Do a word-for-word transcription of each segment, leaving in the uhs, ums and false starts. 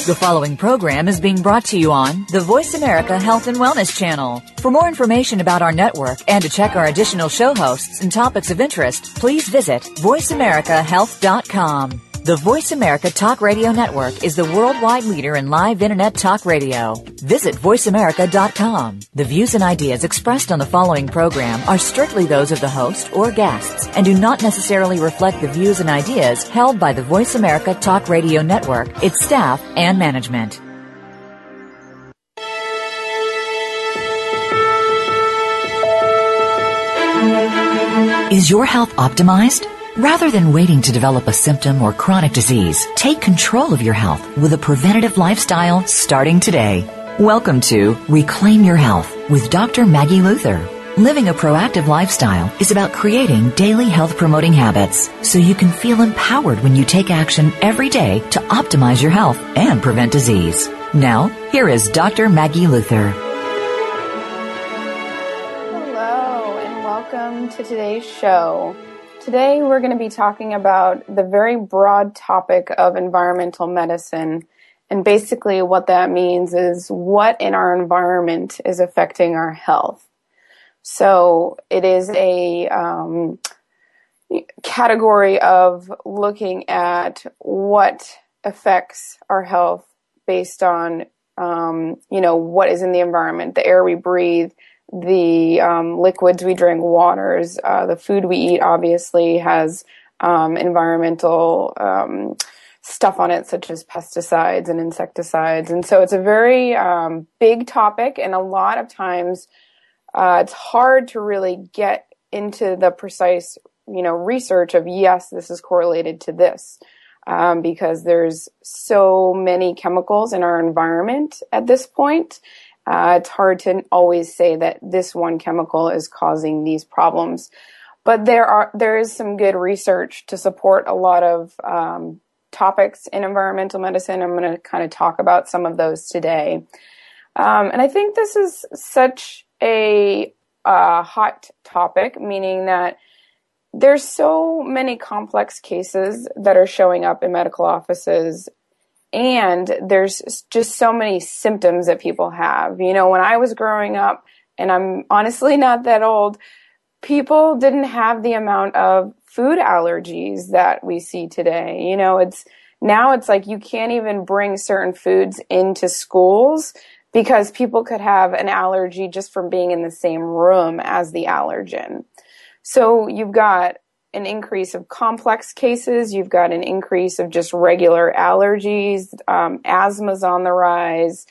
The following program is being brought to you on the Voice America Health and Wellness Channel. For more information about our network and to check our additional show hosts and topics of interest, please visit voice america health dot com. The Voice America Talk Radio Network is the worldwide leader in live Internet talk radio. Visit voice america dot com. The views and ideas expressed on the following program are strictly those of the host or guests and do not necessarily reflect the views and ideas held by the Voice America Talk Radio Network, its staff, and management. Is your health optimized? Rather than waiting to develop a symptom or chronic disease, take control of your health with a preventative lifestyle starting today. Welcome to Reclaim Your Health with Doctor Maggie Luther. Living a proactive lifestyle is about creating daily health-promoting habits so you can feel empowered when you take action every day to optimize your health and prevent disease. Now, here is Doctor Maggie Luther. Hello, and welcome to today's show. Today, we're going to be talking about the very broad topic of environmental medicine. And basically what that means is what in our environment is affecting our health. So it is a um, category of looking at what affects our health based on, um, you know, what is in the environment, the air we breathe, the um, liquids we drink, waters, uh, the food we eat obviously has um, environmental um, stuff on it, such as pesticides and insecticides. And so it's a very um, big topic, and a lot of times uh, it's hard to really get into the precise, you know, research of, yes, this is correlated to this, um, because there's so many chemicals in our environment at this point. Uh, it's hard to always say that this one chemical is causing these problems, but there are there is some good research to support a lot of um, topics in environmental medicine. I'm going to kind of talk about some of those today, um, and I think this is such a uh, hot topic, meaning that there's so many complex cases that are showing up in medical offices. And there's just so many symptoms that people have. You know, when I was growing up, and I'm honestly not that old, people didn't have the amount of food allergies that we see today. You know, it's now it's like you can't even bring certain foods into schools because people could have an allergy just from being in the same room as the allergen. So you've got an increase of complex cases, you've got an increase of just regular allergies, um, asthma's on the rise,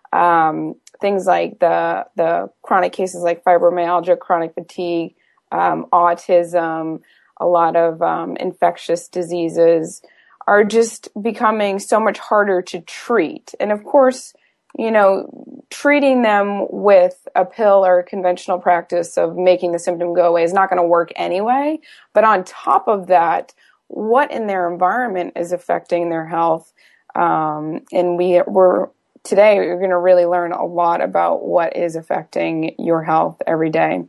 um, things like the the chronic cases like fibromyalgia, chronic fatigue, um, autism, a lot of um, infectious diseases are just becoming so much harder to treat. And of course, you know, treating them with a pill or a conventional practice of making the symptom go away is not going to work anyway. But on top of that, what in their environment is affecting their health? Um, and we we're today we're going to really learn a lot about what is affecting your health every day.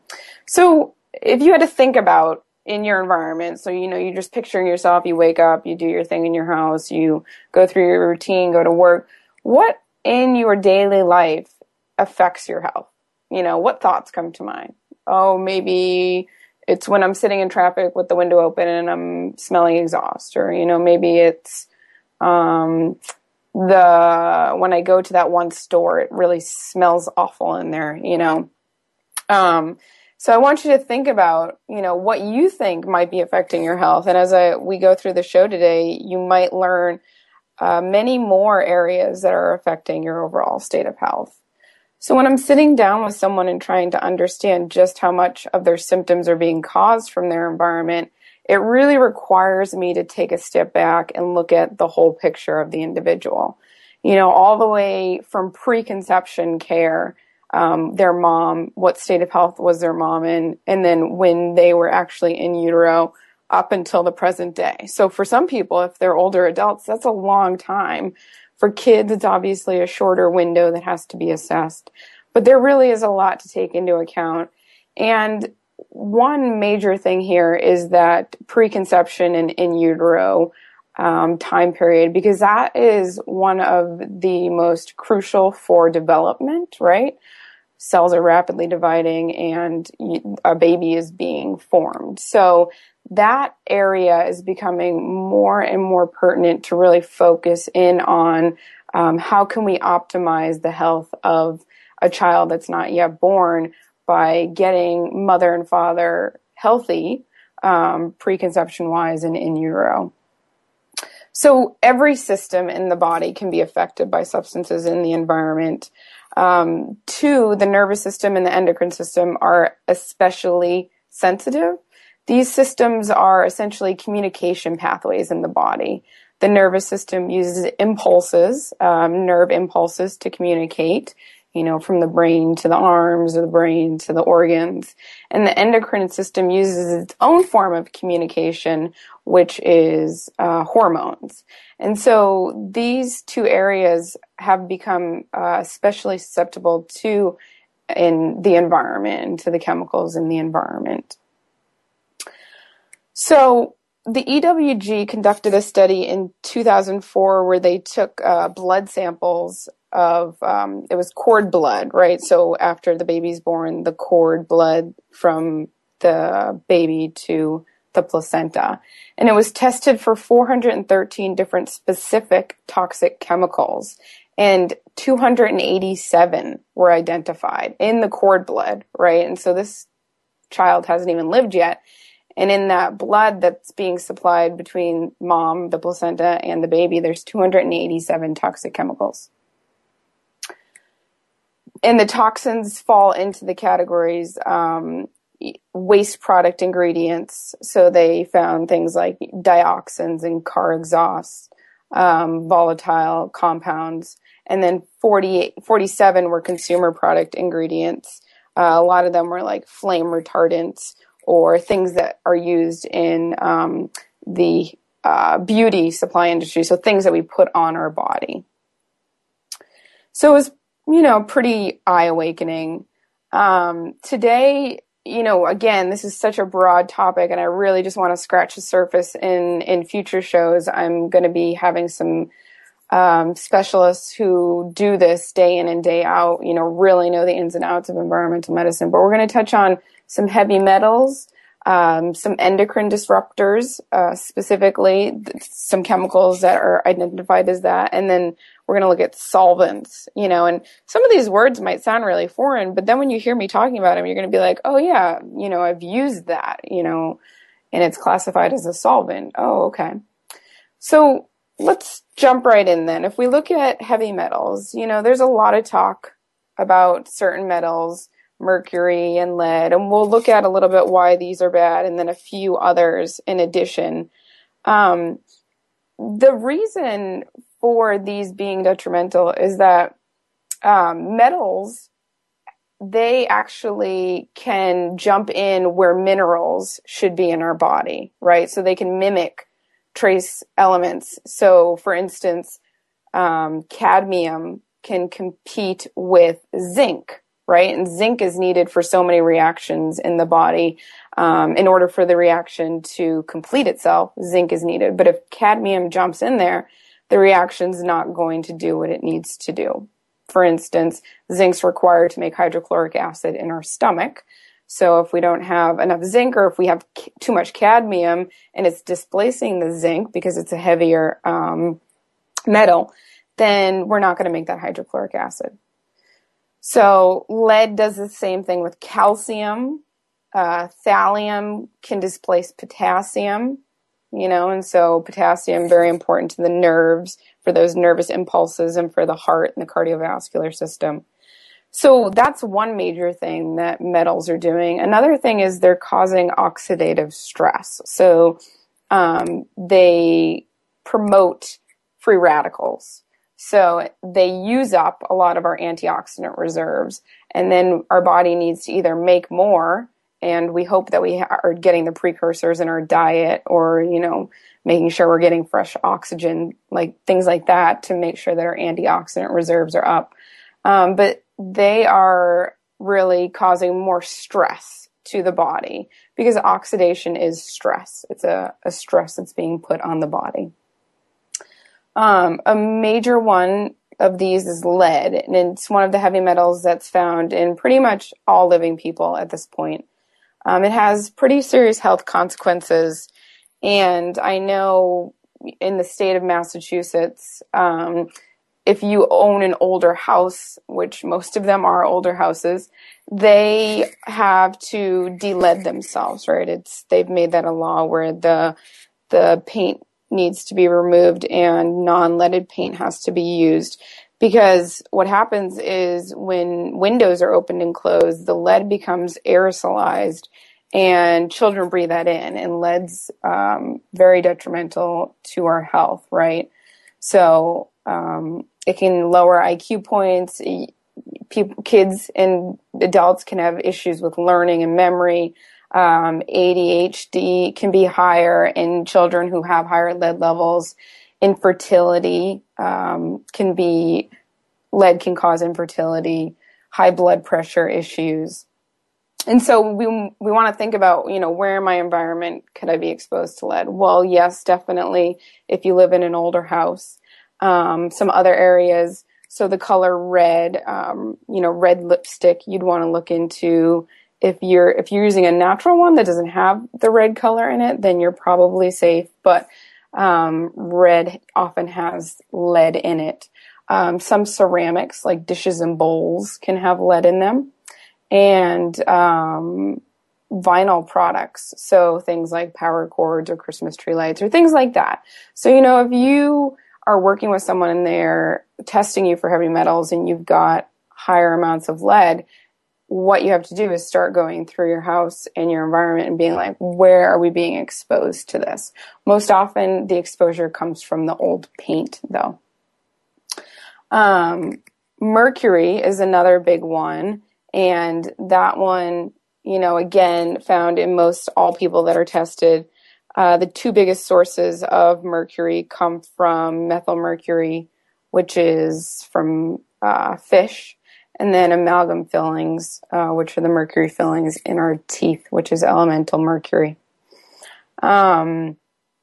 So if you had to think about in your environment, so you know, you're just picturing yourself, you wake up, you do your thing in your house, you go through your routine, go to work, what in your daily life affects your health? You know, what thoughts come to mind? Oh, maybe it's when I'm sitting in traffic with the window open and I'm smelling exhaust, or, you know, maybe it's um, the when I go to that one store, it really smells awful in there, you know. Um, so I want you to think about, you know, what you think might be affecting your health. And as I we go through the show today, you might learn Uh, many more areas that are affecting your overall state of health. So when I'm sitting down with someone and trying to understand just how much of their symptoms are being caused from their environment, it really requires me to take a step back and look at the whole picture of the individual. You know, all the way from preconception care, um, their mom, what state of health was their mom in, and then when they were actually in utero, up until the present day. So for some people, if they're older adults, that's a long time. For kids, it's obviously a shorter window that has to be assessed. But there really is a lot to take into account. And one major thing here is that preconception and in utero um, time period, because that is one of the most crucial for development, right? Cells are rapidly dividing and a baby is being formed. So that area is becoming more and more pertinent to really focus in on um, how can we optimize the health of a child that's not yet born by getting mother and father healthy, um, preconception-wise and in utero. So every system in the body can be affected by substances in the environment. Um, two, the nervous system and the endocrine system are especially sensitive. These systems are essentially communication pathways in the body. The nervous system uses impulses, um, nerve impulses to communicate, you know, from the brain to the arms or the brain to the organs. And the endocrine system uses its own form of communication, which is uh, hormones. And so these two areas have become uh, especially susceptible to in the environment, to the chemicals in the environment. So the E W G conducted a study in two thousand four where they took uh, blood samples of, um, it was cord blood, right? So after the baby's born, the cord blood from the baby to the placenta. And it was tested for four hundred thirteen different specific toxic chemicals. And two hundred eighty-seven were identified in the cord blood, right? And so this child hasn't even lived yet. And in that blood that's being supplied between mom, the placenta, and the baby, there's two hundred eighty-seven toxic chemicals. And the toxins fall into the categories um, waste product ingredients. So they found things like dioxins and car exhausts, um, volatile compounds. And then forty-eight, forty-seven were consumer product ingredients. Uh, a lot of them were like flame retardants or things that are used in um, the uh, beauty supply industry. So things that we put on our body. So it was, you know, pretty eye-awakening. Um, today, you know, again, this is such a broad topic, and I really just want to scratch the surface. In, in future shows, I'm going to be having some um, specialists who do this day in and day out, you know, really know the ins and outs of environmental medicine. But we're going to touch on some heavy metals, um, some endocrine disruptors, uh, specifically some chemicals that are identified as that, and then we're going to look at solvents, you know, and some of these words might sound really foreign, but then when you hear me talking about them, you're going to be like, oh yeah, you know, I've used that, you know, and it's classified as a solvent. Oh, okay. So let's jump right in then. If we look at heavy metals, you know, there's a lot of talk about certain metals, mercury and lead, and we'll look at a little bit why these are bad and then a few others in addition. Um, the reason for these being detrimental is that um, metals, they actually can jump in where minerals should be in our body, right? So they can mimic trace elements. So for instance, um, cadmium can compete with zinc, right? And zinc is needed for so many reactions in the body. Um, in order for the reaction to complete itself, zinc is needed. But if cadmium jumps in there, the reaction's not going to do what it needs to do. For instance, zinc's required to make hydrochloric acid in our stomach. So if we don't have enough zinc, or if we have too much cadmium and it's displacing the zinc because it's a heavier um, metal, then we're not going to make that hydrochloric acid. So lead does the same thing with calcium. Uh, thallium can displace potassium, you know, and so potassium, very important to the nerves for those nervous impulses and for the heart and the cardiovascular system. So that's one major thing that metals are doing. Another thing is they're causing oxidative stress. So um, they promote free radicals. So they use up a lot of our antioxidant reserves, and then our body needs to either make more, and we hope that we are getting the precursors in our diet, or, you know, making sure we're getting fresh oxygen, like things like that, to make sure that our antioxidant reserves are up. Um, but they are really causing more stress to the body, because oxidation is stress. It's a, a stress that's being put on the body. Um, a major one of these is lead, and it's one of the heavy metals that's found in pretty much all living people at this point. Um, it has pretty serious health consequences, and I know in the state of Massachusetts, um, if you own an older house, which most of them are older houses, they have to de-lead themselves, right? It's they've made that a law where the the paint needs to be removed and non-leaded paint has to be used, because what happens is when windows are opened and closed, the lead becomes aerosolized and children breathe that in, and lead's um, very detrimental to our health, right? So um, it can lower I Q points. People, kids and adults can have issues with learning and memory. Um, A D H D can be higher in children who have higher lead levels. Infertility um, can be, lead can cause infertility, high blood pressure issues. And so we we want to think about, you know, where in my environment could I be exposed to lead? Well, yes, definitely if you live in an older house. Um, some other areas, so the color red, um, you know, red lipstick, you'd want to look into. If you're if you're using a natural one that doesn't have the red color in it, then you're probably safe. But um, red often has lead in it. Um, some ceramics, like dishes and bowls, can have lead in them. And um, vinyl products, so things like power cords or Christmas tree lights or things like that. So, you know, if you are working with someone and they're testing you for heavy metals and you've got higher amounts of lead, what you have to do is start going through your house and your environment and being like, where are we being exposed to this? Most often the exposure comes from the old paint, though. Um, mercury is another big one. And that one, you know, again, found in most all people that are tested. Uh, the two biggest sources of mercury come from methylmercury, which is from uh, fish, and then amalgam fillings, uh, which are the mercury fillings in our teeth, which is elemental mercury. Um,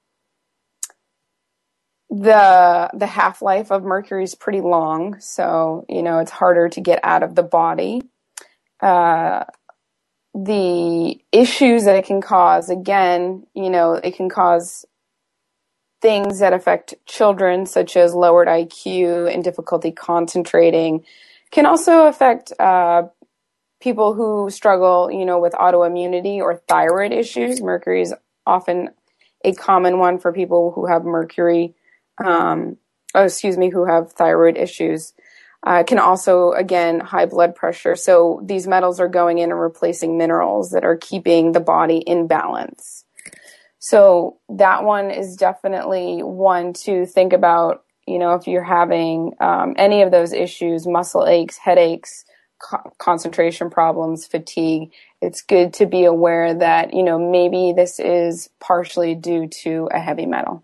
the the half-life of mercury is pretty long, so, you know, it's harder to get out of the body. Uh, the issues that it can cause, again, you know, it can cause things that affect children, such as lowered I Q and difficulty concentrating. Can also affect uh, people who struggle, you know, with autoimmunity or thyroid issues. Mercury is often a common one for people who have mercury, um, oh, excuse me, who have thyroid issues. Uh, can also, again, high blood pressure. So these metals are going in and replacing minerals that are keeping the body in balance. So that one is definitely one to think about, you know, if you're having um, any of those issues, muscle aches, headaches, co- concentration problems, fatigue. It's good to be aware that, you know, maybe this is partially due to a heavy metal.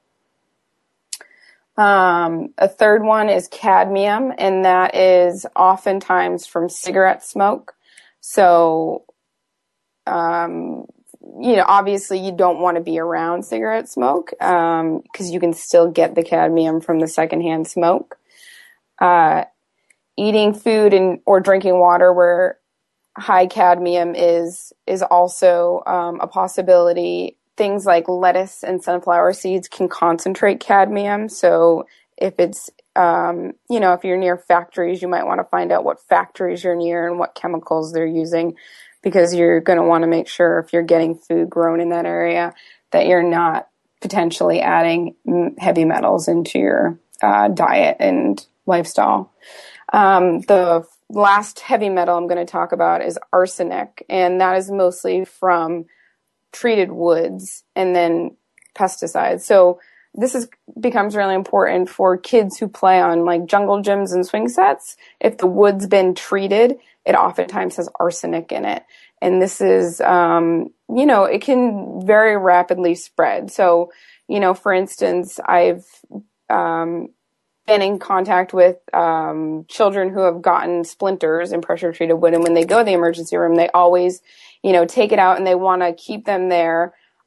Um, a third one is cadmium, and that is oftentimes from cigarette smoke. So, um, you know, obviously you don't want to be around cigarette smoke, um, because you can still get the cadmium from the secondhand smoke. Uh, eating food and, or drinking water where high cadmium is, is also, um, a possibility. Things like lettuce and sunflower seeds can concentrate cadmium. So if it's, um, you know, if you're near factories, you might want to find out what factories you're near and what chemicals they're using, because you're going to want to make sure if you're getting food grown in that area that you're not potentially adding heavy metals into your uh, diet and lifestyle. Um, the last heavy metal I'm going to talk about is arsenic, and that is mostly from treated woods and then pesticides. So this is becomes really important for kids who play on like jungle gyms and swing sets. If the wood's been treated, it oftentimes has arsenic in it. And this is, um, you know, it can very rapidly spread. So, you know, for instance, I've um, been in contact with um, children who have gotten splinters in pressure treated wood. And when they go to the emergency room, they always, you know, take it out and they want to keep them there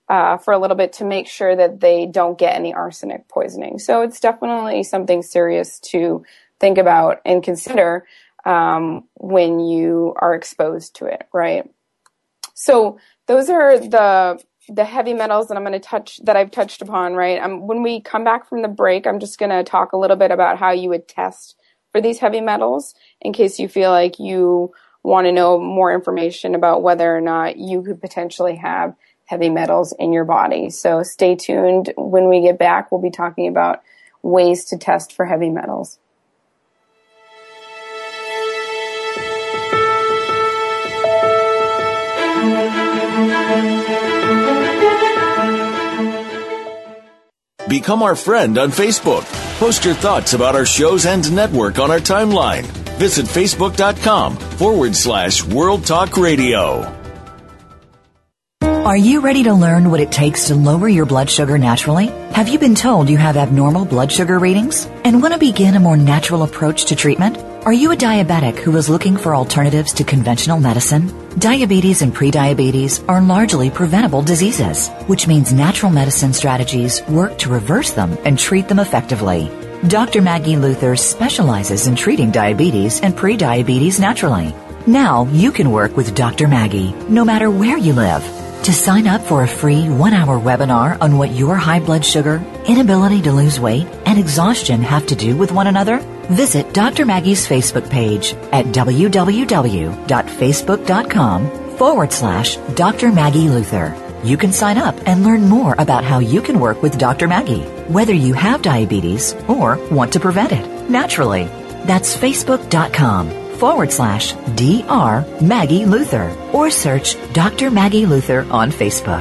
uh, for a little bit to make sure that they don't get any arsenic poisoning. So it's definitely something serious to think about and consider um, when you are exposed to it, right? So those are the the heavy metals that I'm going to touch, that I've touched upon, right? Um, when we come back from the break, I'm just going to talk a little bit about how you would test for these heavy metals in case you feel like you want to know more information about whether or not you could potentially have heavy metals in your body. So stay tuned. When we get back, we'll be talking about ways to test for heavy metals. Become our friend on Facebook. Post your thoughts about our shows and network on our timeline. Visit facebook.com forward slash World Talk Radio. Are you ready to learn what it takes to lower your blood sugar naturally? Have you been told you have abnormal blood sugar readings and want to begin a more natural approach to treatment? Are you a diabetic who is looking for alternatives to conventional medicine? Diabetes and prediabetes are largely preventable diseases, which means natural medicine strategies work to reverse them and treat them effectively. Doctor Maggie Luther specializes in treating diabetes and prediabetes naturally. Now you can work with Doctor Maggie, no matter where you live. To sign up for a free one-hour webinar on what your high blood sugar, inability to lose weight, and exhaustion have to do with one another, visit Doctor Maggie's Facebook page at www.facebook.com forward slash Dr. Maggie Luther. You can sign up and learn more about how you can work with Doctor Maggie, whether you have diabetes or want to prevent it naturally. That's facebook.com forward slash Dr. Maggie Luther, or search Doctor Maggie Luther on Facebook.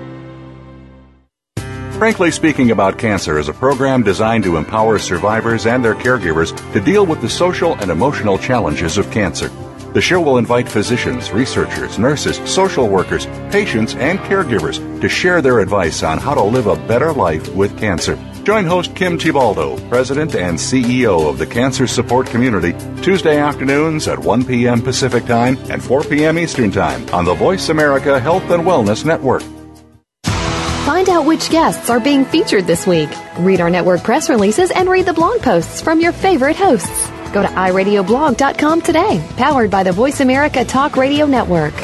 Frankly Speaking About Cancer is a program designed to empower survivors and their caregivers to deal with the social and emotional challenges of cancer. The show will invite physicians, researchers, nurses, social workers, patients, and caregivers to share their advice on how to live a better life with cancer. Join host Kim Tibaldo, President and C E O of the Cancer Support Community, Tuesday afternoons at one p.m. Pacific Time and four p.m. Eastern Time on the Voice America Health and Wellness Network. Find out which guests are being featured this week. Read our network press releases and read the blog posts from your favorite hosts. Go to i radio blog dot com today, powered by the Voice America Talk Radio Network.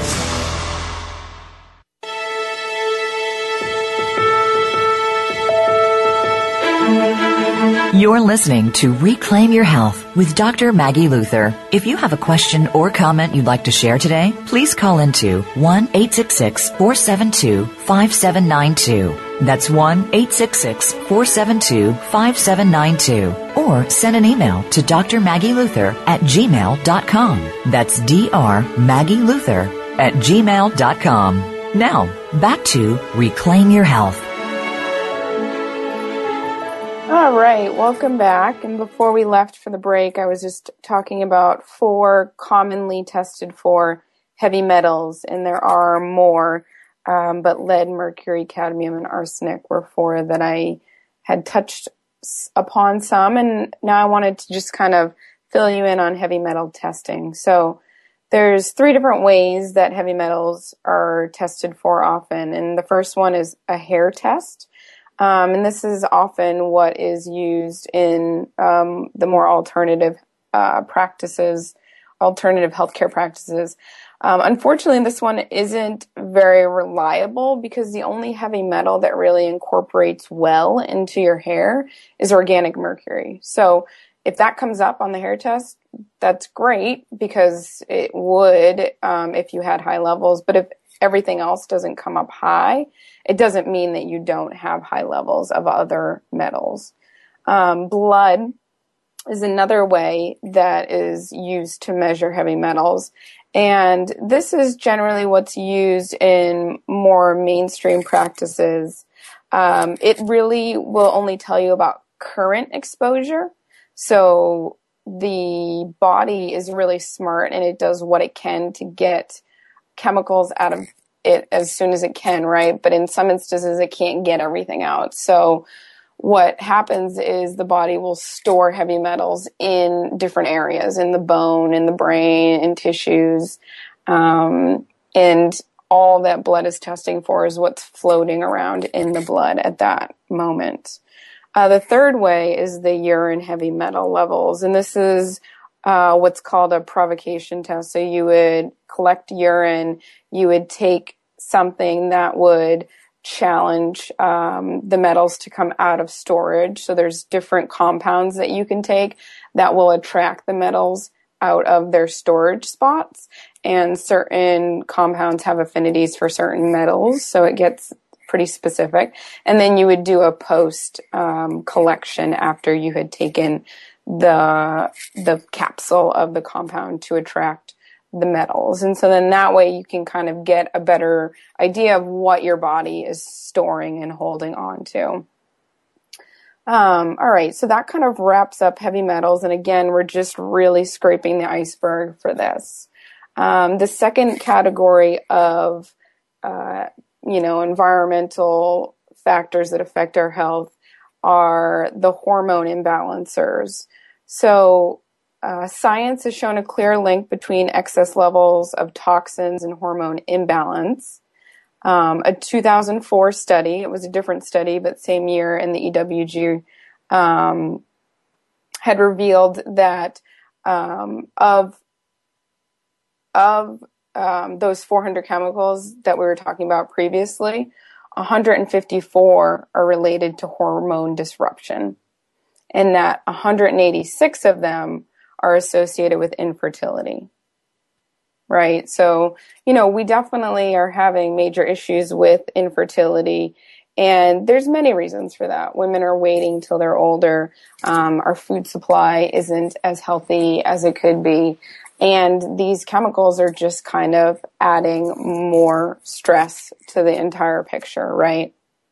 You're listening to Reclaim Your Health with Doctor Maggie Luther. If you have a question or comment you'd like to share today, please call into one eight six six, four seven two, five seven nine two. That's one eight six six, four seven two, five seven nine two. Or send an email to Dr Maggie Luther at gmail dot com. That's Dr Maggie Luther at gmail dot com. Now, back to Reclaim Your Health. All right, welcome back. And before we left for the break, I was just talking about four commonly tested for heavy metals, and there are more, um, but lead, mercury, cadmium, and arsenic were four that I had touched upon some, and now I wanted to just kind of fill you in on heavy metal testing. So there's three different ways that heavy metals are tested for often, and the first one is a hair test. Um, and this is often what is used in um, the more alternative uh, practices, alternative healthcare practices. Um, unfortunately, this one isn't very reliable because the only heavy metal that really incorporates well into your hair is organic mercury. So if that comes up on the hair test, that's great because it would um, if you had high levels. But if everything else doesn't come up high, it doesn't mean that you don't have high levels of other metals. Um, blood is another way that is used to measure heavy metals. And this is generally what's used in more mainstream practices. Um, it really will only tell you about current exposure. So the body is really smart and it does what it can to get chemicals out of it as soon as it can, right? But in some instances, it can't get everything out. So what happens is the body will store heavy metals in different areas, in the bone, in the brain, in tissues. Um, and all that blood is testing for is what's floating around in the blood at that moment. Uh, the third way is the urine heavy metal levels, and this is uh, what's called a provocation test. So you would collect urine, you would take something that would challenge um, the metals to come out of storage. So there's different compounds that you can take that will attract the metals out of their storage spots, and certain compounds have affinities for certain metals, so it gets pretty specific. And then you would do a post um, collection after you had taken the the capsule of the compound to attract the metals. And so then that way you can kind of get a better idea of what your body is storing and holding on to. Um, all right, so that kind of wraps up heavy metals. And again, we're just really scraping the iceberg for this. Um, the second category of, uh, you know, environmental factors that affect our health are the hormone imbalancers. So uh, science has shown a clear link between excess levels of toxins and hormone imbalance. Um, a two thousand four study, it was a different study, but same year in the E W G, um, had revealed that um, of of um, those four hundred chemicals that we were talking about previously, one hundred fifty-four are related to hormone disruption, and that one hundred eighty-six of them are associated with infertility. Right. So, you know, we definitely are having major issues with infertility, and there's many reasons for that. Women are waiting till they're older. Um, our food supply isn't as healthy as it could be. And these chemicals are just kind of adding more stress to the entire picture, right?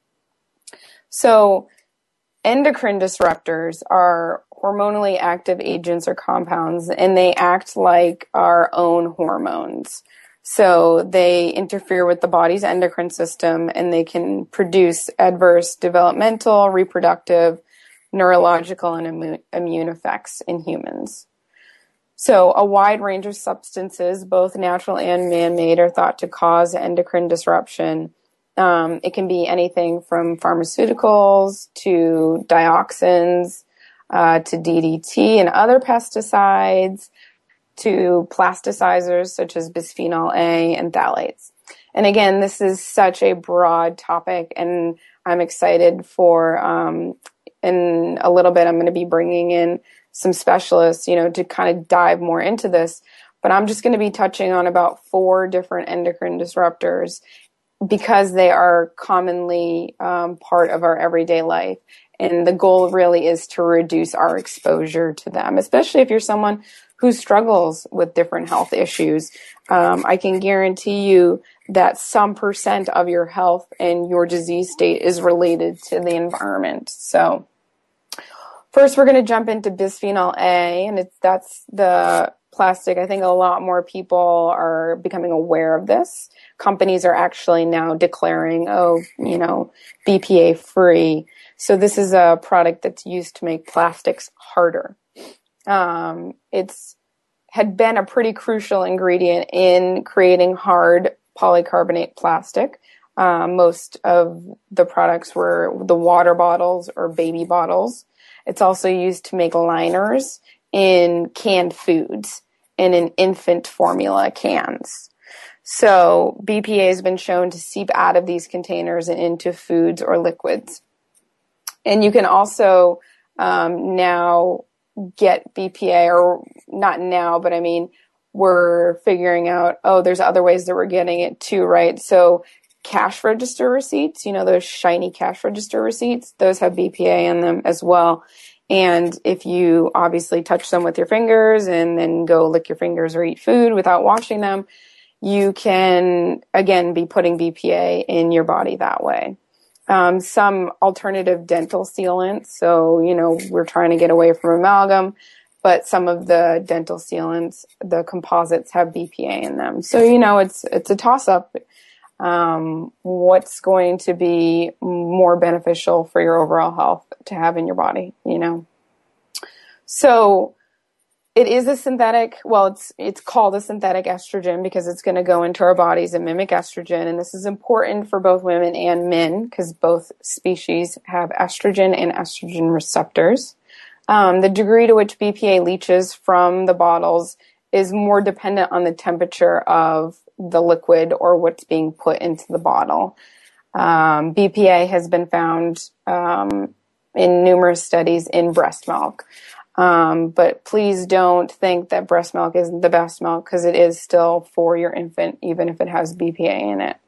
So endocrine disruptors are hormonally active agents or compounds, and they act like our own hormones. So they interfere with the body's endocrine system, and they can produce adverse developmental, reproductive, neurological, and immune, immune effects in humans. So a wide range of substances, both natural and man-made, are thought to cause endocrine disruption. Um, it can be anything from pharmaceuticals to dioxins, uh, to D D T and other pesticides, to plasticizers such as bisphenol A and phthalates. And again, this is such a broad topic, and I'm excited for, um, in a little bit, I'm going to be bringing in some specialists, you know, to kind of dive more into this. But I'm just going to be touching on about four different endocrine disruptors because they are commonly um, part of our everyday life. And the goal really is to reduce our exposure to them, especially if you're someone who struggles with different health issues. Um, I can guarantee you that some percent of your health and your disease state is related to the environment. So first, we're going to jump into bisphenol A, and it's, that's the plastic. I think a lot more people are becoming aware of this. Companies are actually now declaring, oh, you know, B P A free. So this is a product that's used to make plastics harder. Um, it's had been a pretty crucial ingredient in creating hard polycarbonate plastic. Um, most of the products were the water bottles or baby bottles. It's also used to make liners in canned foods and in infant formula cans. So B P A has been shown to seep out of these containers and into foods or liquids. And you can also um, now get B P A, or not now, but I mean, we're figuring out, oh, there's other ways that we're getting it too, right? So cash register receipts, you know, those shiny cash register receipts, those have B P A in them as well. And if you obviously touch them with your fingers and then go lick your fingers or eat food without washing them, you can, again, be putting B P A in your body that way. Um, some alternative dental sealants. So, you know, we're trying to get away from amalgam, but some of the dental sealants, the composites, have B P A in them. So, you know, it's, it's a toss up. Um, what's going to be more beneficial for your overall health to have in your body, you know? So it is a synthetic, well, it's it's called a synthetic estrogen because it's going to go into our bodies and mimic estrogen. And this is important for both women and men because both species have estrogen and estrogen receptors. Um, the degree to which B P A leaches from the bottles is more dependent on the temperature of the liquid or what's being put into the bottle. Um, B P A has been found um, in numerous studies in breast milk. Um, but please don't think that breast milk isn't the best milk because it is still for your infant, even if it has B P A in it.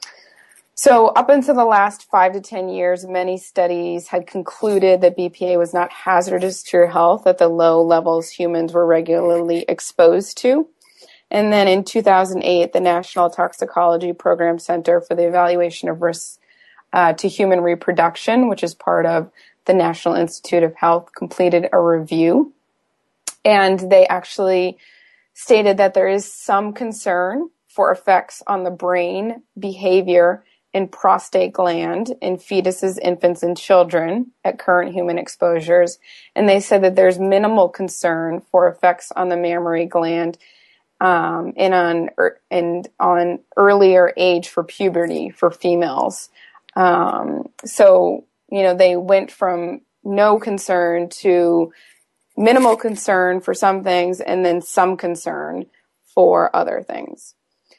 So up until the last five to ten years, many studies had concluded that B P A was not hazardous to your health at the low levels humans were regularly exposed to. And then in two thousand eight, the National Toxicology Program Center for the Evaluation of Risks uh, to Human Reproduction, which is part of the National Institute of Health, completed a review. And they actually stated that there is some concern for effects on the brain, behavior, and prostate gland in fetuses, infants, and children at current human exposures. And they said that there's minimal concern for effects on the mammary gland um, and on and on earlier age for puberty for females. Um, so, you know, they went from no concern to minimal concern for some things and then some concern for other things.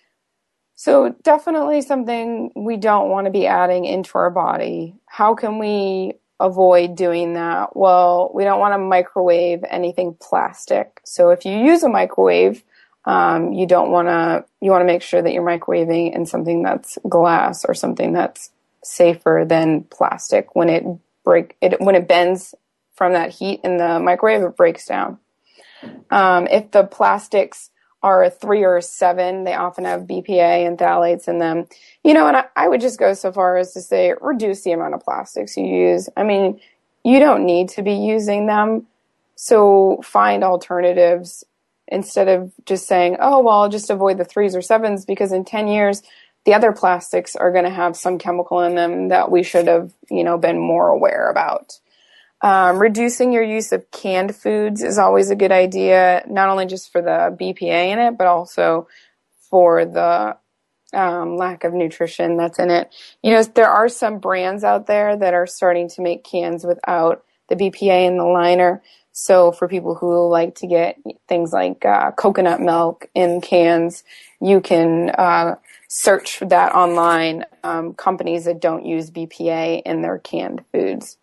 So definitely something we don't want to be adding into our body. How can we avoid doing that? Well, we don't want to microwave anything plastic. So if you use a microwave, um, you don't want to, you want to make sure that you're microwaving in something that's glass or something that's safer than plastic. When it break it when it bends from that heat in the microwave, it breaks down. Um, if the plastics are a three or a seven, they often have B P A and phthalates in them. You know, and I, I would just go so far as to say reduce the amount of plastics you use. I mean, you don't need to be using them, so find alternatives instead of just saying, oh, well, I'll just avoid the threes or sevens because in ten years, the other plastics are going to have some chemical in them that we should have, you know, been more aware about. Um, reducing your use of canned foods is always a good idea, not only just for the B P A in it, but also for the um, lack of nutrition that's in it. You know, there are some brands out there that are starting to make cans without the B P A in the liner. So for people who like to get things like uh, coconut milk in cans, you can uh, search for that online, um, companies that don't use B P A in their canned foods.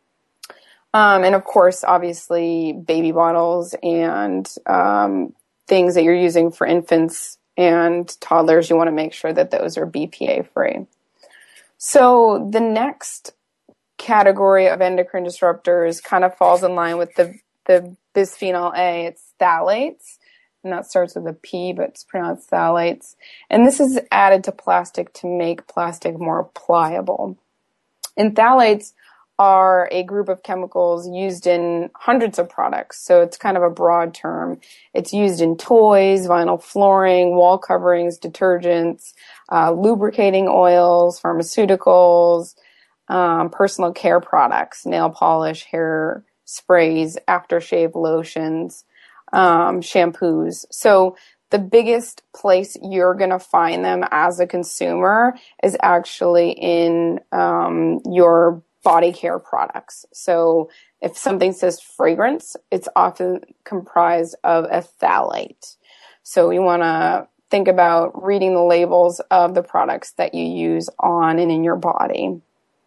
Um, and of course, obviously, baby bottles and um, things that you're using for infants and toddlers, you want to make sure that those are B P A free. So the next category of endocrine disruptors kind of falls in line with the, the bisphenol A. It's phthalates, and that starts with a P, but it's pronounced phthalates. And this is added to plastic to make plastic more pliable. And phthalates are a group of chemicals used in hundreds of products. So it's kind of a broad term. It's used in toys, vinyl flooring, wall coverings, detergents, uh, lubricating oils, pharmaceuticals, um, personal care products, nail polish, hair sprays, aftershave lotions, um, shampoos. So the biggest place you're going to find them as a consumer is actually in um, your body care products. So if something says fragrance, it's often comprised of a phthalate. So you want to think about reading the labels of the products that you use on and in your body.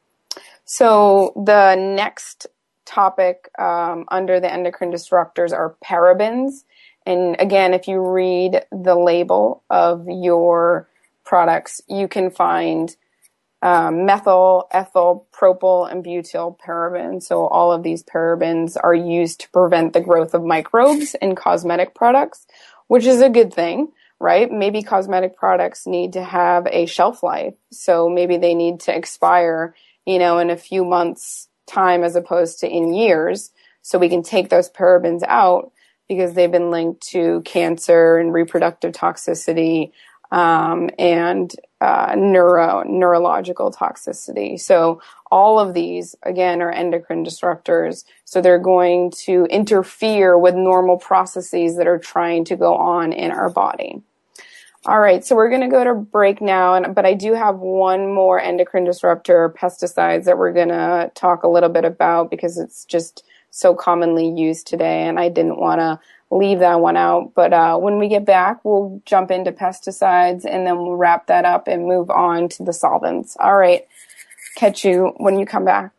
So the next topic um, under the endocrine disruptors are parabens. And again, if you read the label of your products, you can find Um, methyl, ethyl, propyl, and butyl parabens. So all of these parabens are used to prevent the growth of microbes in cosmetic products, which is a good thing, right? Maybe cosmetic products need to have a shelf life. So maybe they need to expire, you know, in a few months' time as opposed to in years. So we can take those parabens out because they've been linked to cancer and reproductive toxicity, um, and uh, neuro neurological toxicity. So all of these, again, are endocrine disruptors. So they're going to interfere with normal processes that are trying to go on in our body. All right, so we're going to go to break now, and but I do have one more endocrine disruptor, pesticides, that we're going to talk a little bit about because it's just so commonly used today, and I didn't want to leave that one out. But uh, when we get back, we'll jump into pesticides, and then we'll wrap that up and move on to the solvents. All right, catch you when you come back.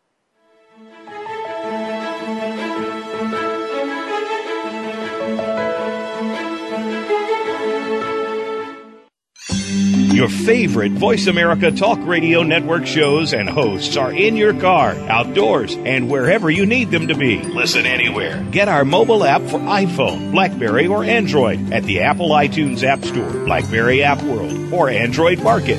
Your favorite Voice America Talk Radio Network shows and hosts are in your car, outdoors, and wherever you need them to be. Listen anywhere. Get our mobile app for iPhone, BlackBerry, or Android at the Apple iTunes App Store, BlackBerry App World, or Android Market.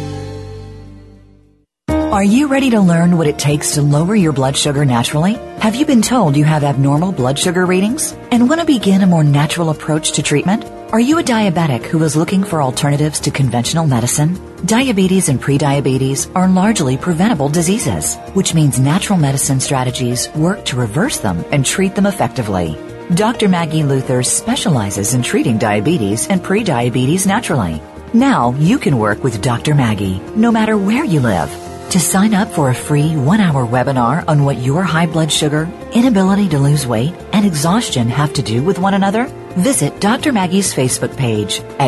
Are you ready to learn what it takes to lower your blood sugar naturally? Have you been told you have abnormal blood sugar readings and want to begin a more natural approach to treatment? Are you a diabetic who is looking for alternatives to conventional medicine? Diabetes and prediabetes are largely preventable diseases, which means natural medicine strategies work to reverse them and treat them effectively. Doctor Maggie Luther specializes in treating diabetes and prediabetes naturally. Now you can work with Doctor Maggie, no matter where you live. To sign up for a free one-hour webinar on what your high blood sugar, inability to lose weight, and exhaustion have to do with one another, visit Doctor Maggie's Facebook page at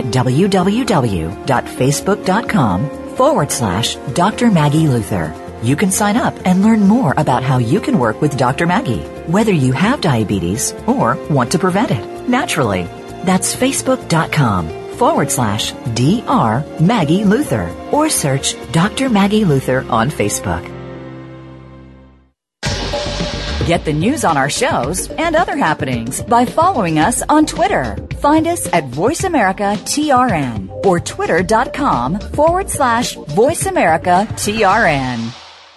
www.facebook.com forward slash Dr. Maggie Luther. You can sign up and learn more about how you can work with Doctor Maggie, whether you have diabetes or want to prevent it naturally. That's facebook.com forward slash Dr. Maggie Luther, or search Doctor Maggie Luther on Facebook. Get the news on our shows and other happenings by following us on Twitter. Find us at Voice America T R N or twitter.com forward slash Voice America T R N.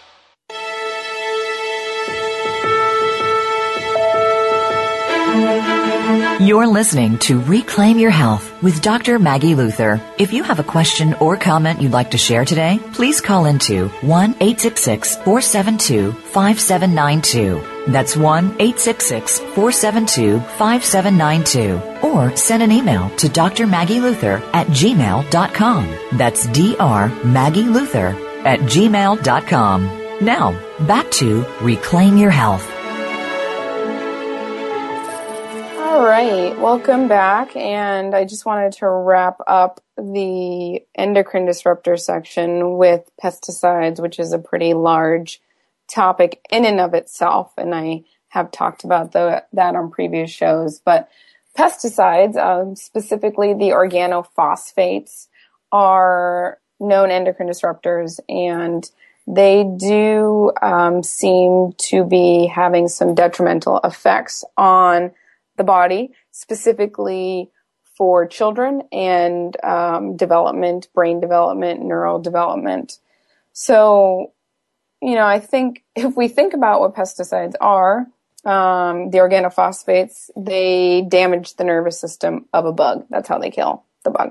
You're listening to Reclaim Your Health with Doctor Maggie Luther. If you have a question or comment you'd like to share today, please call into one eight six six, four seven two, five seven nine two. That's one eight six six, four seven two, five seven nine two. Or send an email to Dr Maggie Luther at gmail dot com. That's D R Maggie Luther at gmail dot com. Now, back to Reclaim Your Health. All right, welcome back, and I just wanted to wrap up the endocrine disruptor section with pesticides, which is a pretty large topic in and of itself, and I have talked about the, that on previous shows. But pesticides, um, specifically the organophosphates, are known endocrine disruptors, and they do um, seem to be having some detrimental effects on the body, specifically for children and um, development, brain development, neural development. So, you know, I think if we think about what pesticides are, um, the organophosphates, they damage the nervous system of a bug. That's how they kill the bug.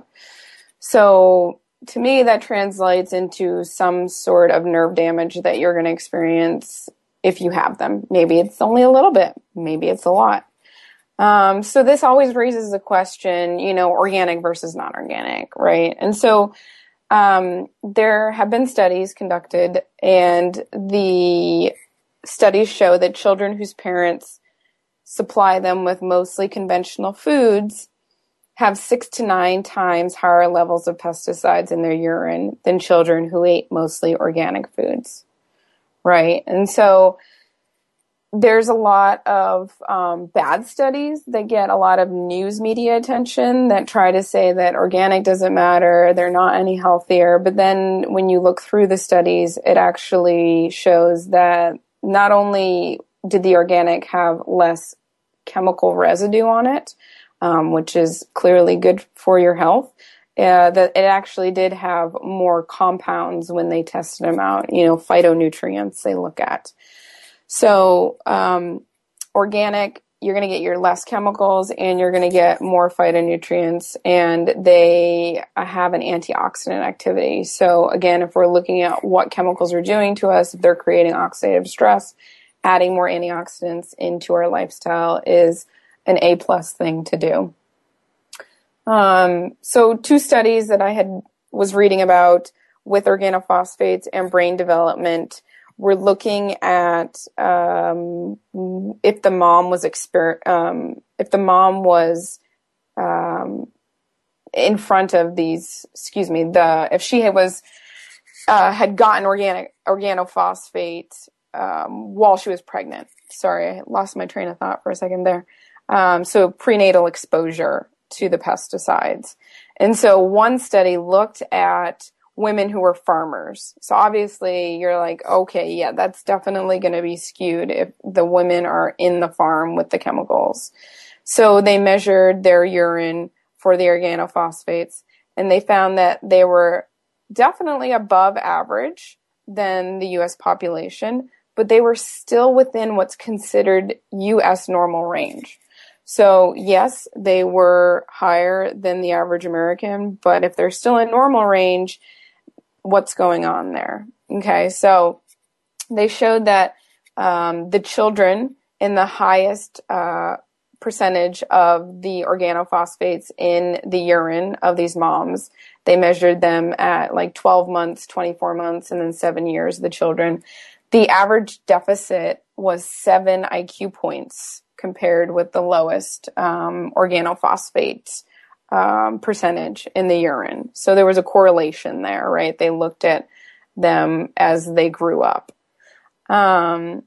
So to me, that translates into some sort of nerve damage that you're going to experience if you have them. Maybe it's only a little bit. Maybe it's a lot. Um, so this always raises the question, you know, organic versus non-organic, right? And so um, there have been studies conducted, and the studies show that children whose parents supply them with mostly conventional foods have six to nine times higher levels of pesticides in their urine than children who ate mostly organic foods, right? And so there's a lot of um, bad studies that get a lot of news media attention that try to say that organic doesn't matter, they're not any healthier. But then when you look through the studies, it actually shows that not only did the organic have less chemical residue on it, um, which is clearly good for your health, uh, that it actually did have more compounds when they tested them out, you know, phytonutrients they look at. So um, organic you're going to get your less chemicals and you're going to get more phytonutrients, and they have an antioxidant activity. So again, if we're looking at what chemicals are doing to us, if they're creating oxidative stress, adding more antioxidants into our lifestyle is an A plus thing to do. Um, so two studies that I had was reading about with organophosphates and brain development, we're looking at um, if the mom was exper- um, if the mom was um, in front of these, excuse me, the if she was uh, had gotten organic organophosphate um, while she was pregnant. Sorry, I lost my train of thought for a second there. Um, so prenatal exposure to the pesticides, and so one study looked at women who were farmers. So obviously you're like, okay, yeah, that's definitely going to be skewed if the women are in the farm with the chemicals. So they measured their urine for the organophosphates, and they found that they were definitely above average than the U S population, but they were still within what's considered U S normal range. So yes, they were higher than the average American, but if they're still in normal range, what's going on there? Okay, so they showed that um, the children in the highest uh, percentage of the organophosphates in the urine of these moms, they measured them at like twelve months, twenty-four months, and then seven years, the children. The average deficit was seven I Q points compared with the lowest um, organophosphate Um, percentage in the urine. So there was a correlation there, right? They looked at them as they grew up. Um,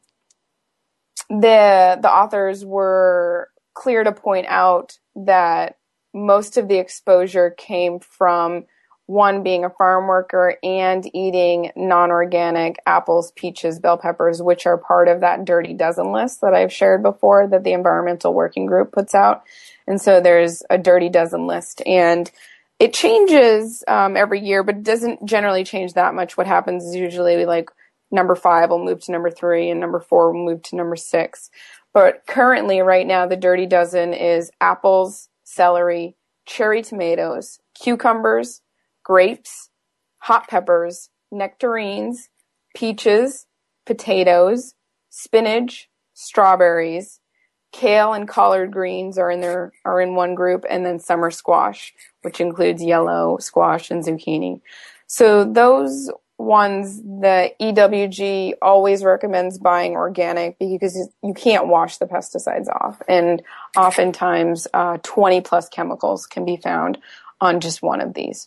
the the authors were clear to point out that most of the exposure came from one being a farm worker and eating non-organic apples, peaches, bell peppers, which are part of that dirty dozen list that I've shared before that the Environmental Working Group puts out. And so there's a dirty dozen list, and it changes um, every year, but it doesn't generally change that much. What happens is usually like number five will move to number three and number four will move to number six. But currently right now, the dirty dozen is apples, celery, cherry tomatoes, cucumbers, grapes, hot peppers, nectarines, peaches, potatoes, spinach, strawberries, kale and collard greens are in there are in one group, and then summer squash, which includes yellow squash and zucchini. So those ones, the E W G always recommends buying organic because you can't wash the pesticides off, and oftentimes uh, twenty plus chemicals can be found on just one of these.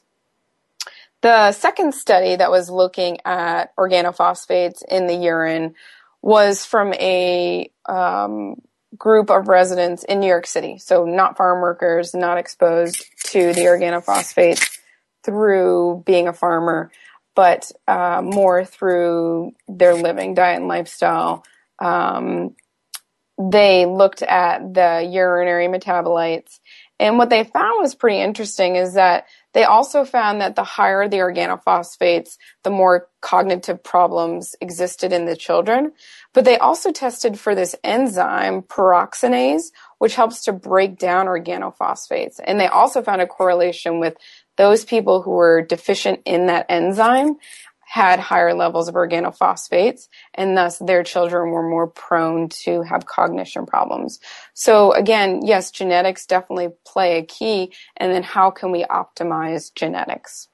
The second study that was looking at organophosphates in the urine was from a um, group of residents in New York City. So not farm workers, not exposed to the organophosphates through being a farmer, but uh, more through their living, diet, and lifestyle. Um, they looked at the urinary metabolites, and what they found was pretty interesting is that they also found that the higher the organophosphates, the more cognitive problems existed in the children. But they also tested for this enzyme, peroxidase, which helps to break down organophosphates. And they also found a correlation with those people who were deficient in that enzyme had higher levels of organophosphates, and thus their children were more prone to have cognition problems. So again, yes, genetics definitely play a key, and then how can we optimize genetics?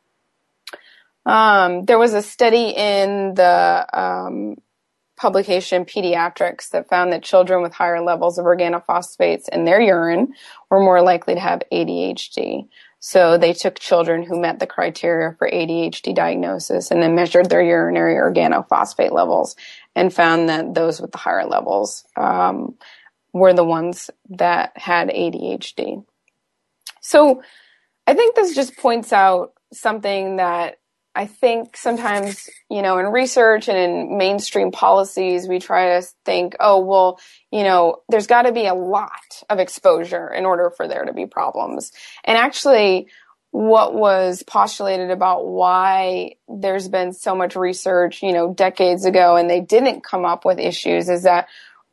Um, there was a study in the um, publication Pediatrics that found that children with higher levels of organophosphates in their urine were more likely to have A D H D. So they took children who met the criteria for A D H D diagnosis and then measured their urinary organophosphate levels and found that those with the higher levels um, were the ones that had A D H D. So I think this just points out something that I think sometimes, you know, in research and in mainstream policies, we try to think, oh, well, you know, there's got to be a lot of exposure in order for there to be problems. And actually, what was postulated about why there's been so much research, you know, decades ago, and they didn't come up with issues is that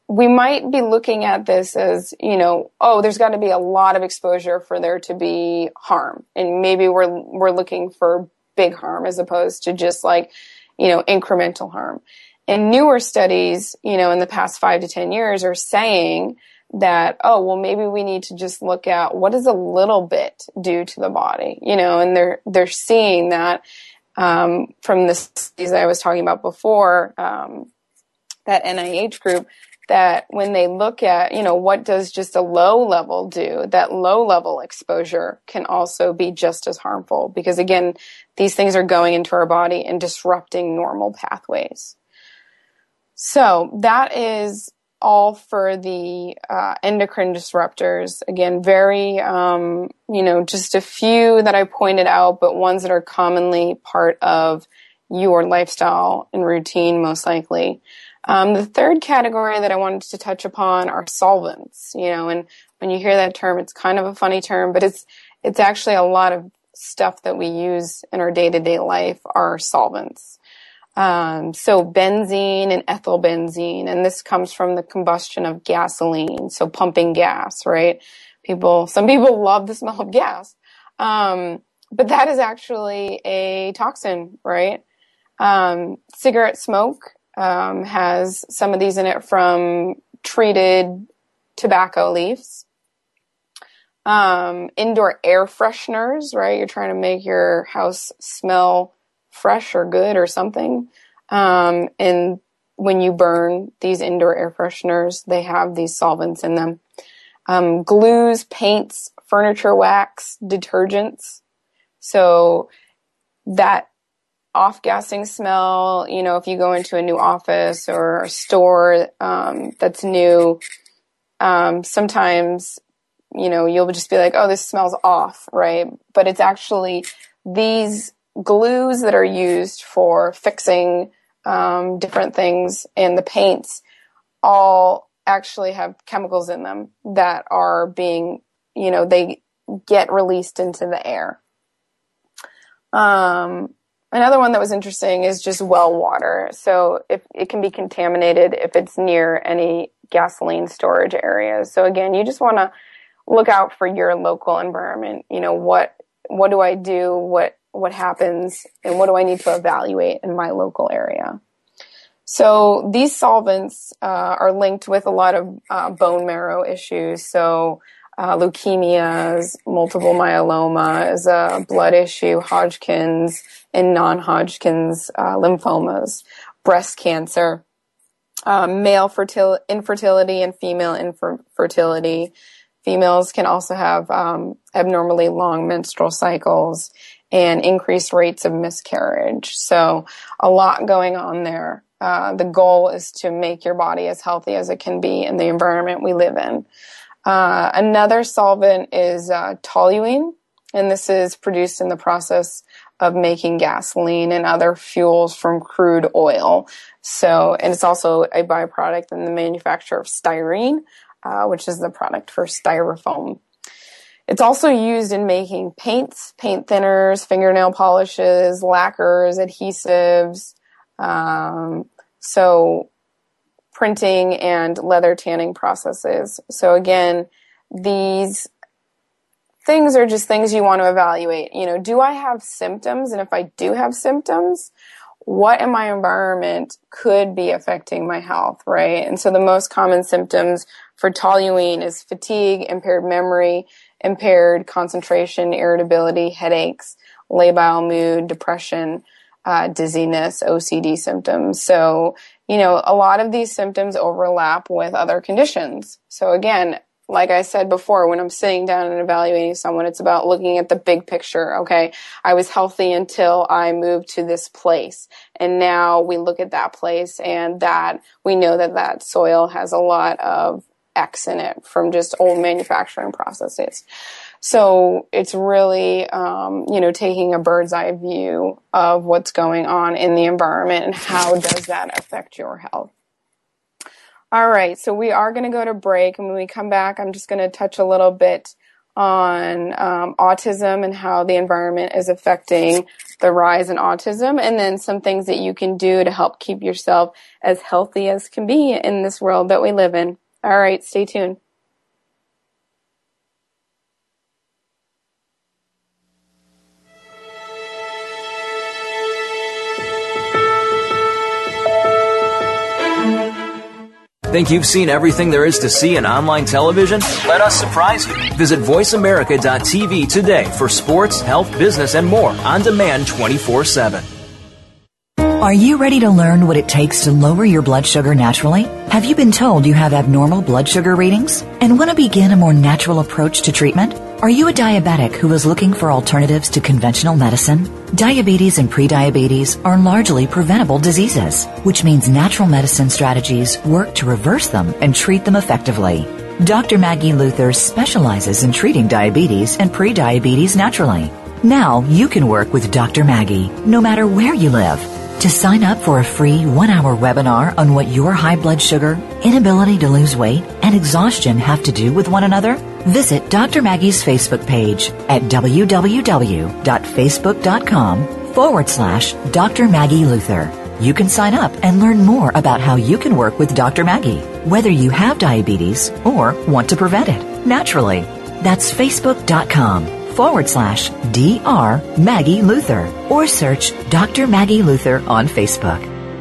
we might be looking at this as, you know, oh, there's got to be a lot of exposure for there to be harm. And maybe we're, we're looking for big harm as opposed to just like, you know, incremental harm. And newer studies, you know, in the past five to ten years are saying that, oh, well, maybe we need to just look at what does a little bit do to the body, you know, and they're, they're seeing that, um, from the studies I was talking about before, um, that N I H group, that when they look at, you know, what does just a low level do, that low level exposure can also be just as harmful because, again, these things are going into our body and disrupting normal pathways. So that is all for the uh, endocrine disruptors. Again, very, um, you know, just a few that I pointed out, but ones that are commonly part of your lifestyle and routine, most likely. Um, the third category that I wanted to touch upon are solvents, you know, and when you hear that term, it's kind of a funny term, but it's, it's actually a lot of stuff that we use in our day-to-day life are solvents. Um, so benzene and ethylbenzene, and this comes from the combustion of gasoline. So pumping gas, right? People, some people love the smell of gas. Um, but that is actually a toxin, right? Um, cigarette smoke, Um, has some of these in it from treated tobacco leaves. Um, indoor air fresheners, right? You're trying to make your house smell fresh or good or something. Um, and when you burn these indoor air fresheners, they have these solvents in them. Um, glues, paints, furniture wax, detergents. So that off-gassing smell, you know, if you go into a new office or a store um, that's new, um, sometimes, you know, you'll just be like, oh, this smells off, right? But it's actually these glues that are used for fixing um, different things, and the paints all actually have chemicals in them that are being, you know, they get released into the air. Um, Another one that was interesting is just well water. So if it can be contaminated if it's near any gasoline storage areas. So again, you just want to look out for your local environment. You know, what what do I do? What what happens? And what do I need to evaluate in my local area? So these solvents uh, are linked with a lot of uh, bone marrow issues. So Uh, leukemias, multiple myeloma is a blood issue, Hodgkin's and non-Hodgkin's uh, lymphomas, breast cancer, uh, male fertil- infertility and female infertility. Females can also have um, abnormally long menstrual cycles and increased rates of miscarriage. So a lot going on there. Uh, the goal is to make your body as healthy as it can be in the environment we live in. Uh, another solvent is uh, toluene, and this is produced in the process of making gasoline and other fuels from crude oil. So, and it's also a byproduct in the manufacture of styrene, uh, which is the product for styrofoam. It's also used in making paints, paint thinners, fingernail polishes, lacquers, adhesives. Um, so printing and leather tanning processes. So again, these things are just things you want to evaluate. You know, do I have symptoms? And if I do have symptoms, what in my environment could be affecting my health, right? And so the most common symptoms for toluene is fatigue, impaired memory, impaired concentration, irritability, headaches, labile mood, depression, uh, dizziness, O C D symptoms. So, you know, a lot of these symptoms overlap with other conditions. So again, like I said before, when I'm sitting down and evaluating someone, it's about looking at the big picture. Okay, I was healthy until I moved to this place. And now we look at that place and that we know that that soil has a lot of X in it from just old manufacturing processes. So it's really, um, you know, taking a bird's eye view of what's going on in the environment and how does that affect your health. All right, so we are going to go to break, and when we come back, I'm just going to touch a little bit on um, autism and how the environment is affecting the rise in autism, and then some things that you can do to help keep yourself as healthy as can be in this world that we live in. All right, stay tuned. Think you've seen everything there is to see in online television? Let us surprise you. Visit voice america dot t v today for sports, health, business, and more on demand twenty-four seven. Are you ready to learn what it takes to lower your blood sugar naturally? Have you been told you have abnormal blood sugar readings and want to begin a more natural approach to treatment? Are you a diabetic who is looking for alternatives to conventional medicine? Diabetes and prediabetes are largely preventable diseases, which means natural medicine strategies work to reverse them and treat them effectively. Doctor Maggie Luther specializes in treating diabetes and prediabetes naturally. Now you can work with Doctor Maggie no matter where you live. To sign up for a free one-hour webinar on what your high blood sugar, inability to lose weight, and exhaustion have to do with one another, visit Doctor Maggie's Facebook page at www.facebook.com forward slash Dr. Maggie Luther. You can sign up and learn more about how you can work with Doctor Maggie, whether you have diabetes or want to prevent it naturally. That's facebook.com forward slash Dr. Maggie Luther, or search Doctor Maggie Luther on Facebook.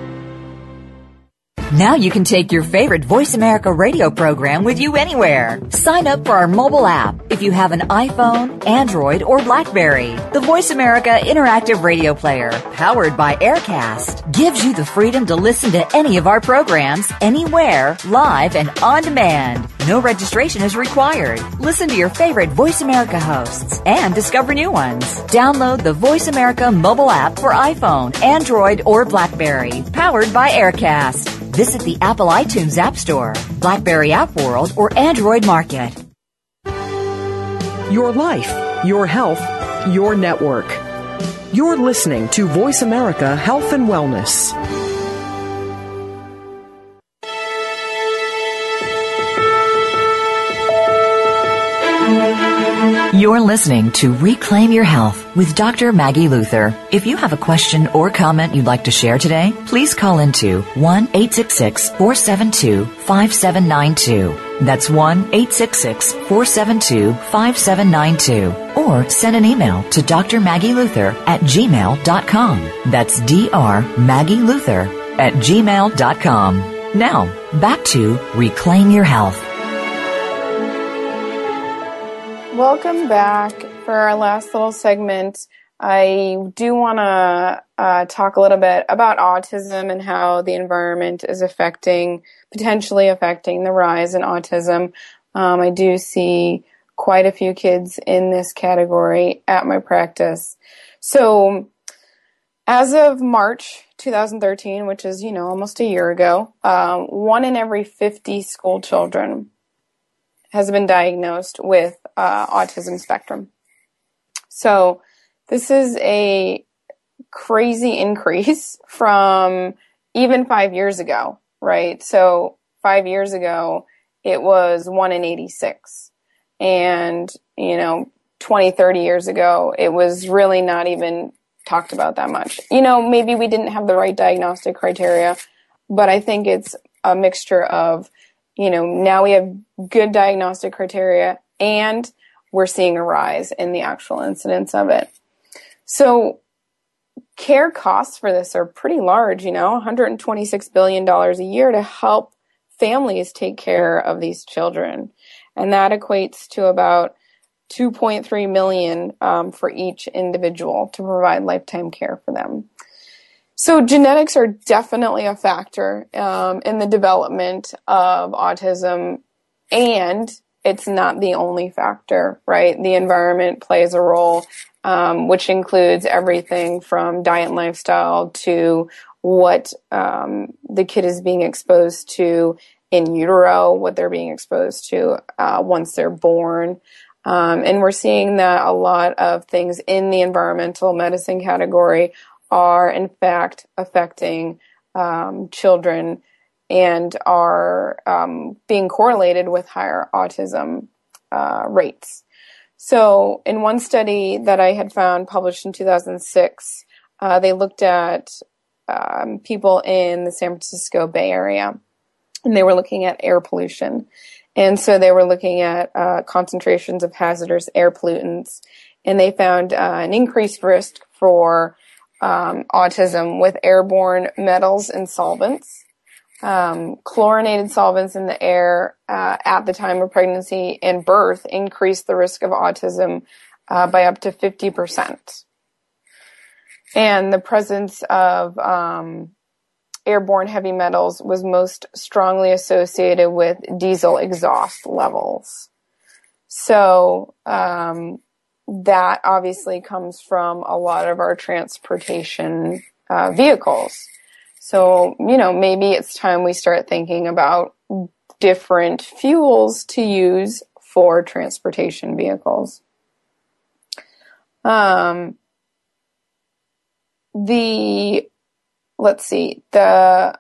Now you can take your favorite Voice America radio program with you anywhere. Sign up for our mobile app if you have an iPhone, Android, or BlackBerry. The Voice America Interactive Radio Player, powered by Aircast, gives you the freedom to listen to any of our programs anywhere, live and on demand. No registration is required. Listen to your favorite Voice America hosts and discover new ones. Download the Voice America mobile app for iPhone, Android, or BlackBerry, powered by Aircast. Visit the Apple iTunes App Store, BlackBerry App World, or Android Market. Your life, your health, your network. You're listening to Voice America Health and Wellness. You're listening to Reclaim Your Health with Doctor Maggie Luther. If you have a question or comment you'd like to share today, please call into one eight six six, four seven two, five seven nine two. That's one eight six six, four seven two, five seven nine two. Or send an email to D R Maggie Luther at gmail dot com. That's D R Maggie Luther at gmail dot com. Now, back to Reclaim Your Health. Welcome back. For our last little segment, I do want to uh, talk a little bit about autism and how the environment is affecting, potentially affecting the rise in autism. Um, I do see quite a few kids in this category at my practice. So as of March twenty thirteen, which is, you know, almost a year ago, um, one in every fifty school children has been diagnosed with uh, autism spectrum. So this is a crazy increase from even five years ago, right? So five years ago, it was one in eighty-six. And, you know, twenty, thirty years ago, it was really not even talked about that much. You know, maybe we didn't have the right diagnostic criteria, but I think it's a mixture of, you know, now we have good diagnostic criteria and we're seeing a rise in the actual incidence of it. So care costs for this are pretty large, you know, one hundred twenty-six billion dollars a year to help families take care of these children. And that equates to about two point three million dollars um, for each individual to provide lifetime care for them. So genetics are definitely a factor um, in the development of autism, and it's not the only factor, right? The environment plays a role, um, which includes everything from diet and lifestyle to what um, the kid is being exposed to in utero, what they're being exposed to uh, once they're born. Um, and we're seeing that a lot of things in the environmental medicine category are in fact affecting um, children and are um, being correlated with higher autism uh, rates. So in one study that I had found published in two thousand six, uh, they looked at um, people in the San Francisco Bay Area, and they were looking at air pollution. And so they were looking at uh, concentrations of hazardous air pollutants, and they found uh, an increased risk for um, autism with airborne metals and solvents. Um, chlorinated solvents in the air uh, at the time of pregnancy and birth increased the risk of autism uh, by up to fifty percent. And the presence of um, airborne heavy metals was most strongly associated with diesel exhaust levels. So um, that obviously comes from a lot of our transportation uh, vehicles. So, you know, maybe it's time we start thinking about different fuels to use for transportation vehicles. Um, the, let's see, the,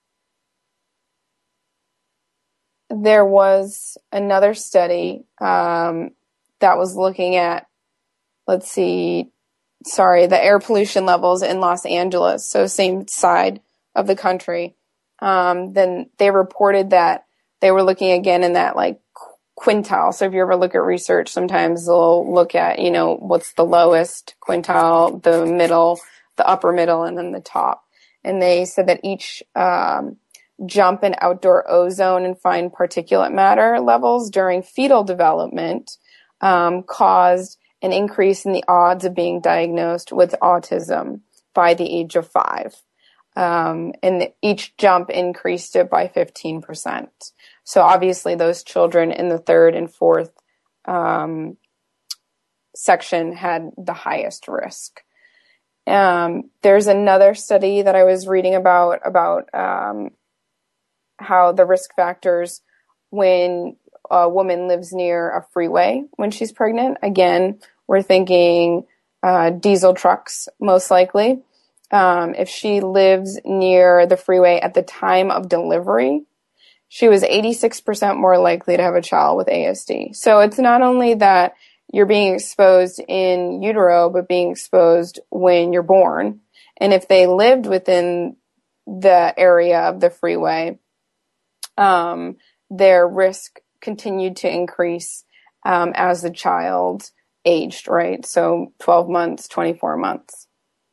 there was another study, um, that was looking at, let's see, sorry, the air pollution levels in Los Angeles, so same side of the country. Um, then they reported that they were looking again in that like quintile. So if you ever look at research, sometimes they'll look at, you know, what's the lowest quintile, the middle, the upper middle, and then the top. And they said that each um, jump in outdoor ozone and fine particulate matter levels during fetal development um, caused an increase in the odds of being diagnosed with autism by the age of five. Um, and each jump increased it by fifteen percent. So obviously those children in the third and fourth um, section had the highest risk. Um, there's another study that I was reading about, about um, how the risk factors when a woman lives near a freeway when she's pregnant. Again, we're thinking uh, diesel trucks, most likely. Um, if she lives near the freeway at the time of delivery, she was eighty-six percent more likely to have a child with A S D. So it's not only that you're being exposed in utero, but being exposed when you're born. And if they lived within the area of the freeway, um, their risk continued to increase um, as the child aged, right? So twelve months, twenty-four months.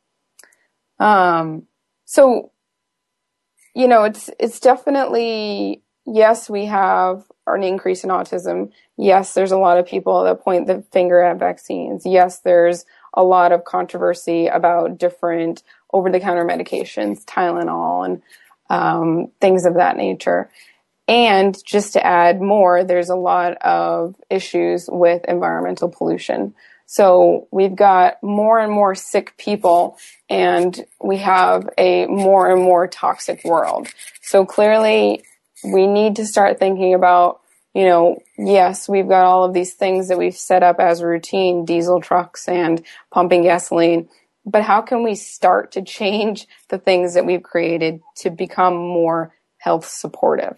Um, so, you know, it's, it's definitely, yes, we have an increase in autism. Yes, there's a lot of people that point the finger at vaccines. Yes, there's a lot of controversy about different over-the-counter medications, Tylenol and, um, things of that nature. And just to add more, there's a lot of issues with environmental pollution. So we've got more and more sick people, and we have a more and more toxic world. So clearly we need to start thinking about, you know, yes, we've got all of these things that we've set up as routine, diesel trucks and pumping gasoline, but how can we start to change the things that we've created to become more health supportive?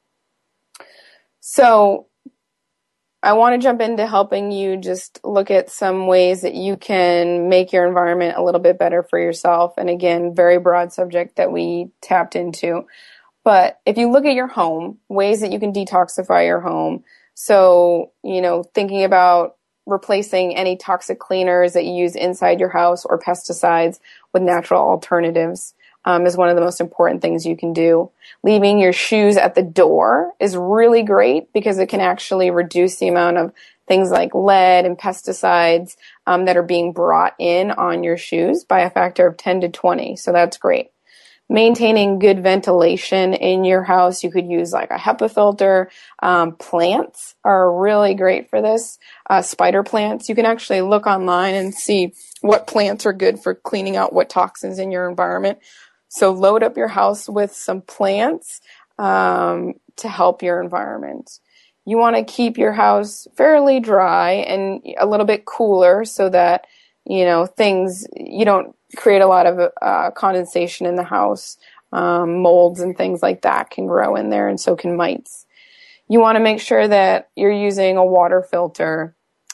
So I want to jump into helping you just look at some ways that you can make your environment a little bit better for yourself. And again, very broad subject that we tapped into. But if you look at your home, ways that you can detoxify your home. So, you know, thinking about replacing any toxic cleaners that you use inside your house or pesticides with natural alternatives. Um, is one of the most important things you can do. Leaving your shoes at the door is really great because it can actually reduce the amount of things like lead and pesticides um, that are being brought in on your shoes by a factor of ten to twenty. So that's great. Maintaining good ventilation in your house. You could use like a HEPA filter. Um, plants are really great for this. Uh, spider plants. You can actually look online and see what plants are good for cleaning out what toxins in your environment. So load up your house with some plants um, to help your environment. You want to keep your house fairly dry and a little bit cooler so that, you know, things, you don't create a lot of uh, condensation in the house. Um, molds and things like that can grow in there, and so can mites. You want to make sure that you're using a water filter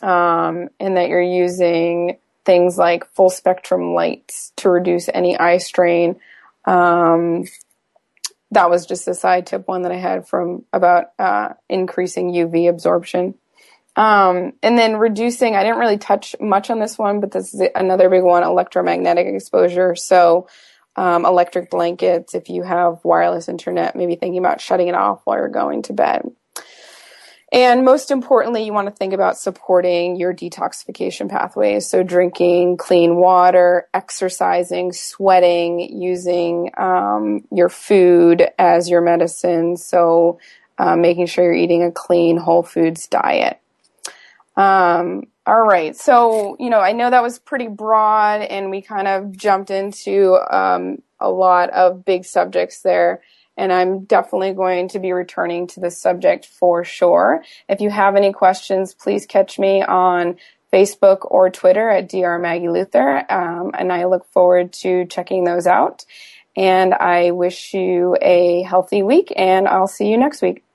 um, and that you're using things like full spectrum lights to reduce any eye strain. Um, that was just a side tip one that I had from about uh, increasing U V absorption. Um, and then reducing, I didn't really touch much on this one, but this is another big one, electromagnetic exposure. So um, electric blankets, if you have wireless internet, maybe thinking about shutting it off while you're going to bed. And most importantly, you want to think about supporting your detoxification pathways. So drinking clean water, exercising, sweating, using um, your food as your medicine. So uh, making sure you're eating a clean, whole foods diet. Um, all right. So, you know, I know that was pretty broad and we kind of jumped into um, a lot of big subjects there. And I'm definitely going to be returning to this subject for sure. If you have any questions, please catch me on Facebook or Twitter at Doctor Maggie Luther. Um, and I look forward to checking those out. And I wish you a healthy week, and I'll see you next week.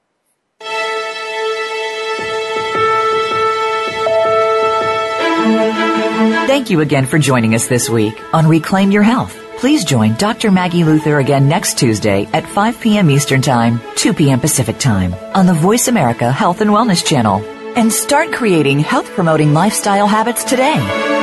Thank you again for joining us this week on Reclaim Your Health. Please join Doctor Maggie Luther again next Tuesday at five p.m. Eastern Time, two p.m. Pacific Time on the Voice America Health and Wellness Channel. And start creating health-promoting lifestyle habits today.